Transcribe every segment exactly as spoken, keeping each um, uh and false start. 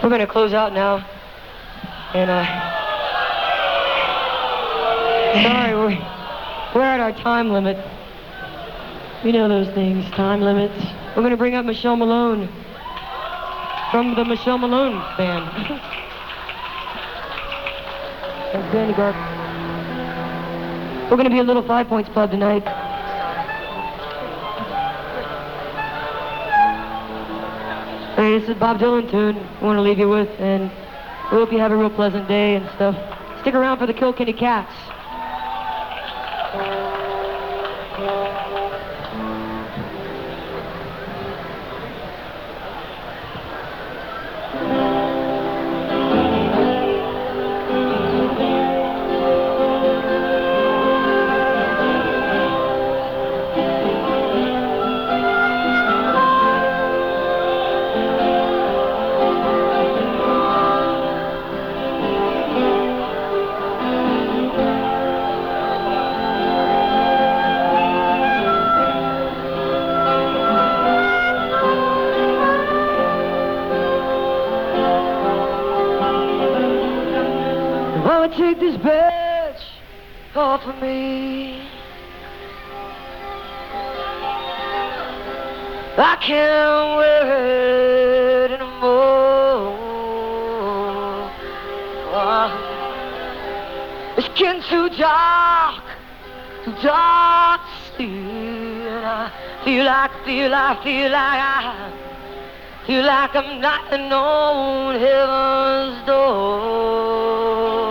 We're gonna close out now, and uh, sorry, we're, we're at our time limit. You know those things, time limits. We're gonna bring up Michelle Malone from the Michelle Malone Band. That's Danny Garp. We're gonna be a little Five Points Pub tonight. Hey, this is Bob Dylan tune I want to leave you with, and we hope you have a real pleasant day and stuff. Stick around for the Kilkenny Cats. Take this badge off of me. I can't wear it anymore. It's getting too dark, too dark to see. And I feel like, feel like, feel like I feel like I'm knocking on heaven's door.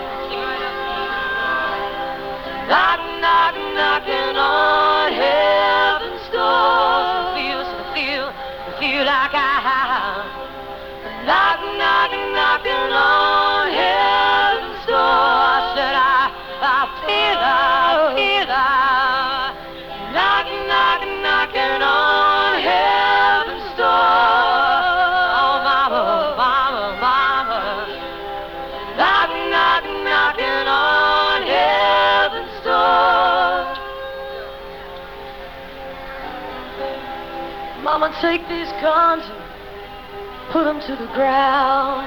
Knock, knock, knocking on heaven's door. I feel, I feel, I feel like I knock, knock, knocking on heaven's door. I said I, I feel, I feel, I knock, knock, knocking on heaven's door. Oh, mama, mama, mama, knock, knock, knocking on heaven's door. Mama, take these guns and put them to the ground.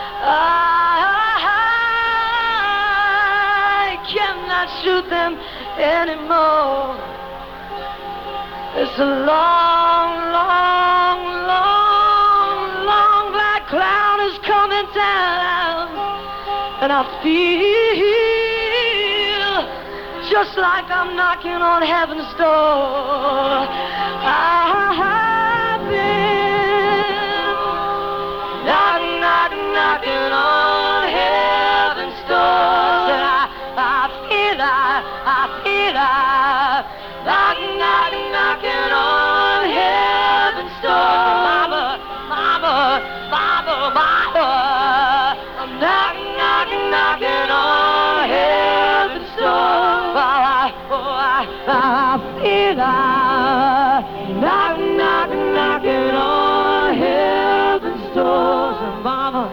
I cannot shoot them anymore. It's a long, long, long, long black cloud is coming down, and I feel just like I'm knocking on heaven's door. I've been knocking, knocking, knocking on heaven's door. Said I, I feel, I, I feel, I knocking, knocking, knocking on heaven's door. Mama, mama, mama, mama, I'm knocking, knocking, knocking on heaven's door. I feel I knocking, knocking, knocking on heaven's doors, and mama.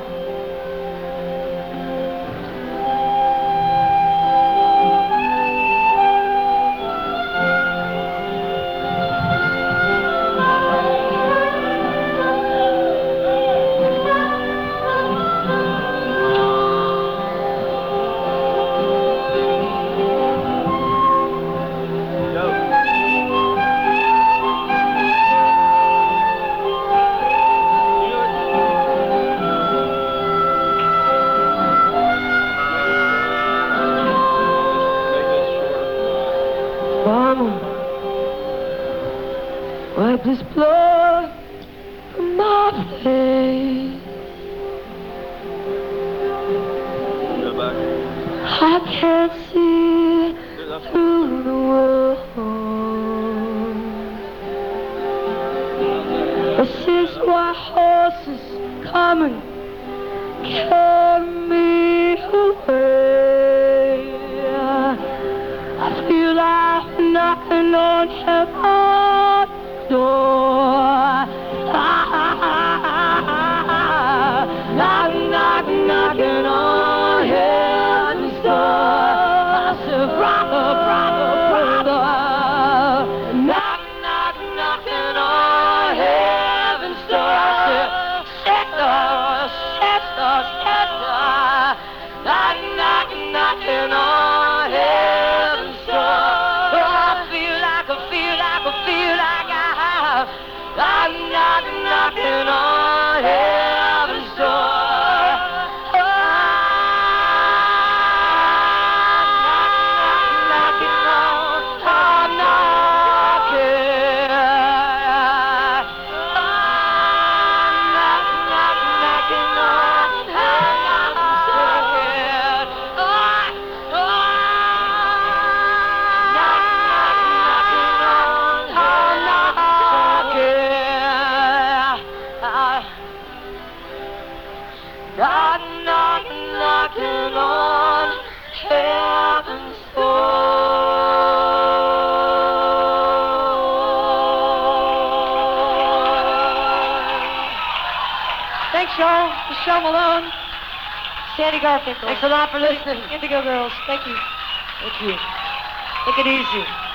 Wipe this blood from my face. I can't see through the world. The six white horses come and carry me away. I feel like knocking on heaven's door. Knocking, knocking, knocking on heaven's door. I said, brother, brother, brother. Knocking, knocking, knocking on heaven's door. I said, sister, doors, yeah, knock, knock, knocking on heaven's door. Oh, I feel like, I feel like, I feel like I, I'm knock, knocking on heaven's door. Oh, knock, knock, knocking on, I'm knocking. Oh, knock, knock, knocking on heaven's door. Oh, oh, knock, knock, knocking on, I'm knocking. Knock, knock, knocking on heaven's door. Thanks, y'all. Michelle Malone, Sandy Garfinkel. Thanks a lot for listening. Indigo Girls. Thank you. Thank you. Take it easy.